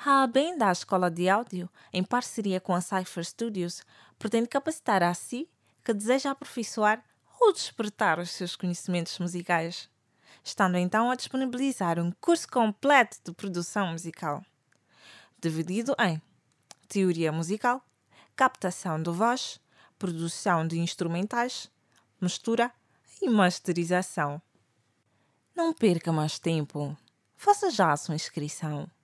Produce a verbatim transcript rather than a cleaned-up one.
A ABEM da Escola de Áudio, em parceria com a Cypher Studios, pretende capacitar a si que deseja aperfeiçoar ou despertar os seus conhecimentos musicais, estando então a disponibilizar um curso completo de produção musical, dividido em teoria musical, captação de voz, produção de instrumentais, mistura e masterização. Não perca mais tempo. Faça já a sua inscrição.